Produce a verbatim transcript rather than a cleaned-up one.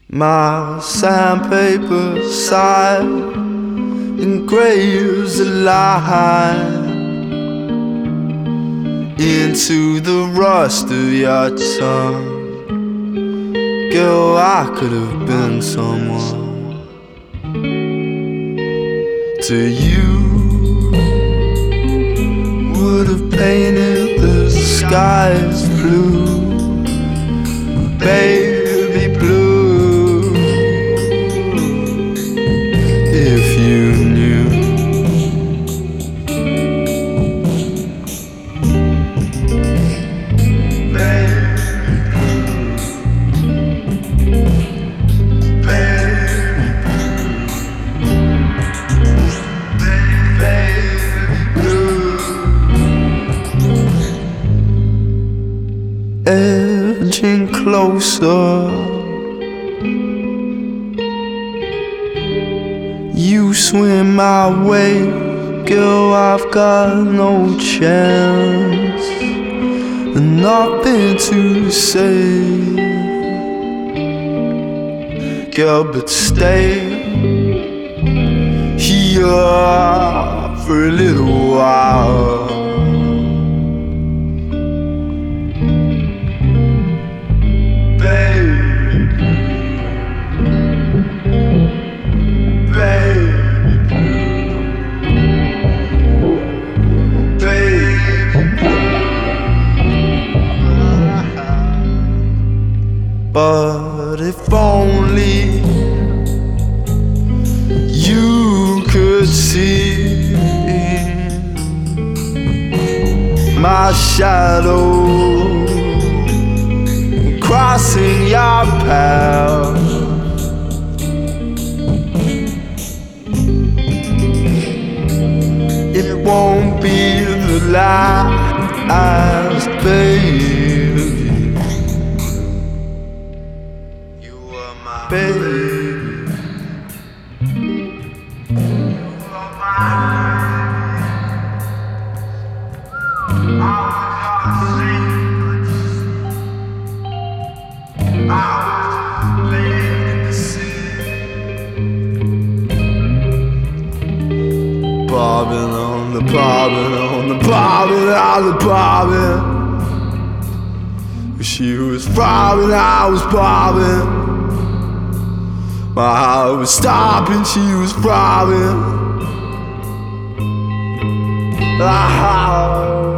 My sandpaper side engraves a line into the rust of your tongue. Girl, I could have been someone to you. Would have painted the skies blue, baby blue, if you knew. Edging closer, you swim my way, girl, I've got no chance, and nothing to say, girl, but stay here for a little while. But if only you could see my shadow crossing your path. It won't be the last, baby. Baby, bobbing on the bobbing on the bobbing on the bobbing. She was bobbing, I was bobbing. My heart was stopping, she was throbbing. Ah.